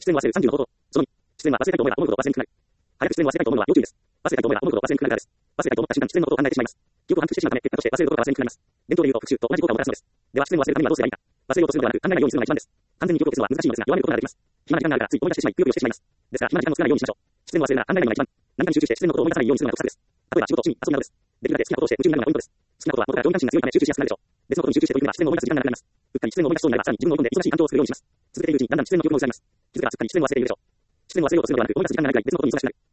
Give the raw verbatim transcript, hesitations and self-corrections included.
視線を忘れるさんじゅうの方法。そのに、視線は忘れたいと思えば思うほど忘れにくくなる。早く視線を忘れたいと思うのは要注意です。忘れたいと思えば思うほど忘れにくくなるからです。忘れたいと思った瞬間、視線のことを考えてしまいます。記憶を反復してしまうため、結果として忘れることが忘れにくくなります。伝統で言うと復習と同じ効果をもたらすのです。では視線を忘れるためにはどうすればいいか。忘れようとするのではなく、考えないようにするのが一番です。完全に記憶を消すのは難しいのですが、弱めることができます。暇な時間があるからつい思い出してしまい、くよくよしてしまいます。ですから、暇な時間を作らないようにしましょう。視線を忘れるなら考えないのが一番。何かに集中して視線のことを思い出さないようにするのが得策です。例えば仕事、趣味、遊びなどです。できるだけ好きなことをして夢中になるのがポイントです。好きなことは元から上位関心が強いため集中しやすくなるでしょう。別のことに集中して取り組めば視線を思い出す時間がなくなります。うっかり視線を思い出しそうになればさらに自分を追い込んで忙しい環境を作るようにします。続けているうちにだんだん視線の記憶も失われます。気づけばすっかり視線を忘れているでしょう。視線を忘れようとするのではなく思い出す時間がなくなり別のことに忙しくなる。